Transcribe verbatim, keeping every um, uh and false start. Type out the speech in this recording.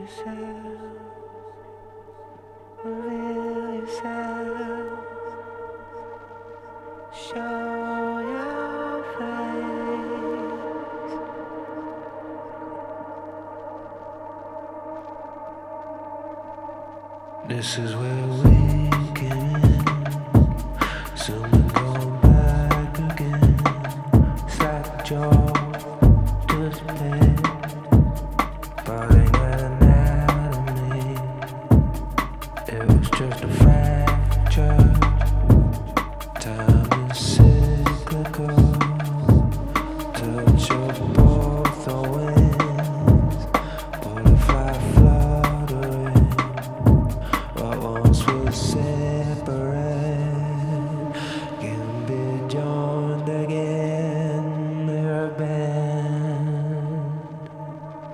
Reveal yourself. Show your face. This is where we came in. So